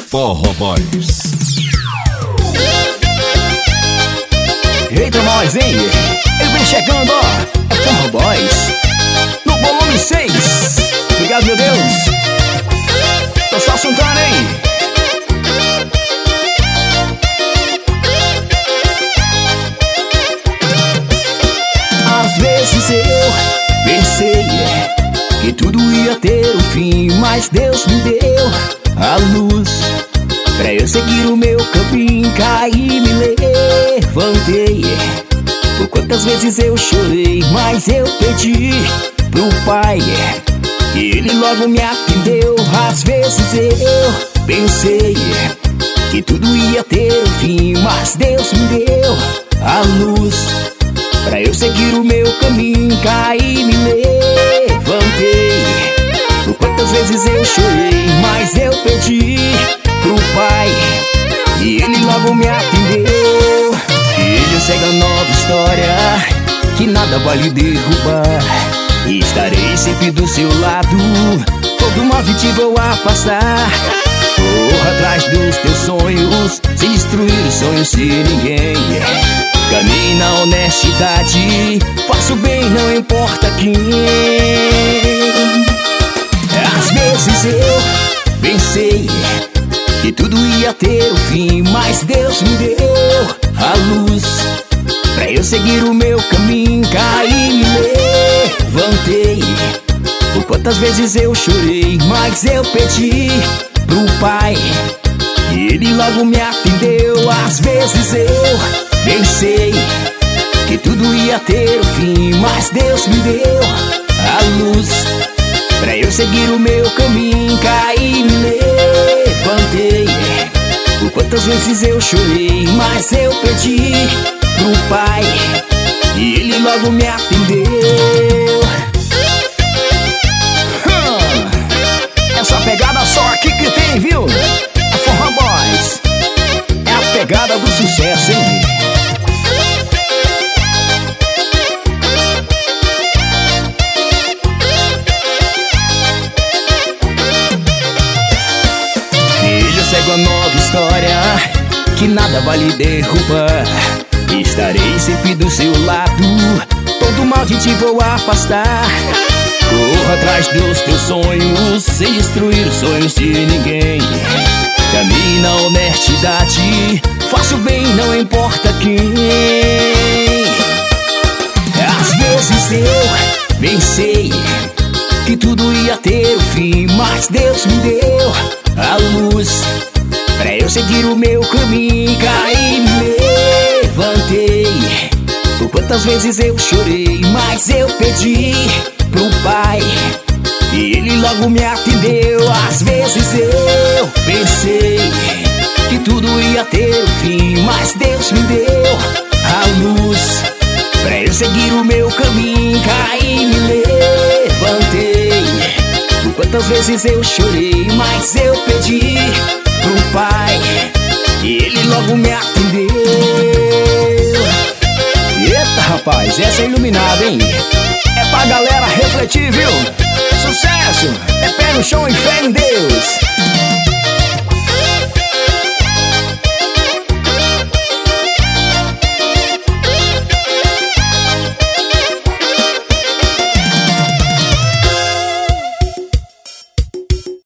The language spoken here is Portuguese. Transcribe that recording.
Forró Boys. Eita, nós, hein? Ele vem chegando, ó. É Forró Boys no volume 6. Obrigado, meu Deus. Tô só assuntando, hein? Às vezes eu pensei que tudo ia ter um fim, mas Deus me deu a luz pra eu seguir o meu caminho. Caí e me levantei. Por quantas vezes eu chorei, mas eu pedi pro Pai e Ele logo me atendeu. Às vezes eu pensei que tudo ia ter um fim, mas Deus me deu a luz pra eu seguir o meu caminho. Caí e me levantei. Por quantas vezes eu chorei, mas eu pedi pro Pai e Ele logo me atendeu. Ele eu segue a nova história que nada vai lhe derrubar. E estarei sempre do seu lado, todo mal de ti vou afastar. Corra atrás dos teus sonhos, sem destruir os sonhos de ninguém. Caminhe na honestidade, faça o bem, não importa quem. Às vezes eu pensei que tudo ia ter um fim, mas Deus me deu a luz pra eu seguir o meu caminho. Caí e me levantei. Por quantas vezes eu chorei, mas eu pedi pro Pai e Ele logo me atendeu. Às vezes eu pensei que tudo ia ter um fim, mas Deus me deu a luz pra eu seguir o meu caminho. Caí e me levantei. Por quantas vezes eu chorei, mas eu pedi pro Pai e Ele logo me atendeu. Essa pegada só aqui que tem, viu? É Forró Boys. É a pegada do sucesso, hein? Filho, segue a nova história que nada vai lhe derrubar. Estarei sempre do seu lado, todo mal de ti vou afastar. Corra atrás dos teus sonhos, sem destruir os sonhos de ninguém. Caminhe na honestidade, faça o bem, não importa quem. Às vezes eu pensei que tudo ia ter um fim, mas Deus me deu a luz pra eu seguir o meu caminho. Caí e me levantei. Por quantas vezes eu chorei, mas eu pedi pro Pai e Ele logo me atendeu. Às vezes eu pensei que tudo ia ter um fim, mas Deus me deu a luz pra eu seguir o meu caminho. Caí e me levantei. Por quantas vezes eu chorei, mas eu pedi pro Pai e Ele logo me atendeu. Eita, rapaz, essa é iluminada, hein? É pra galera refletir, viu? Sucesso! É pé no chão e fé em Deus.